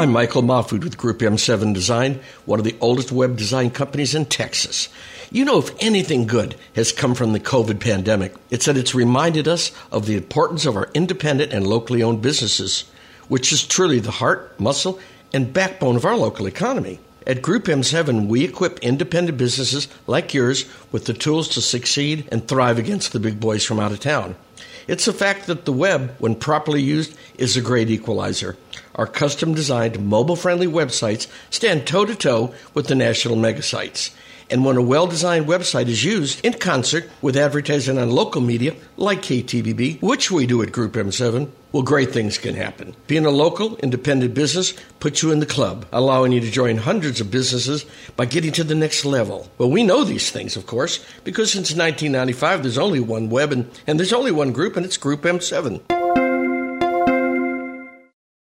I'm Michael Mahfood with Group M7 Design, one of the oldest web design companies in Texas. You know, if anything good has come from the COVID pandemic, it's that it's reminded us of the importance of our independent and locally owned businesses, which is truly the heart, muscle, and backbone of our local economy. At Group M7, we equip independent businesses like yours with the tools to succeed and thrive against the big boys from out of town. It's a fact that the web, when properly used, is a great equalizer. Our custom-designed, mobile-friendly websites stand toe-to-toe with the national megasites. And when a well-designed website is used in concert with advertising on local media like KTVB, which we do at Group M7, well, great things can happen. Being a local, independent business puts you in the club, allowing you to join hundreds of businesses by getting to the next level. Well, we know these things, of course, because since 1995, there's only one web and there's only one group, and it's Group M7.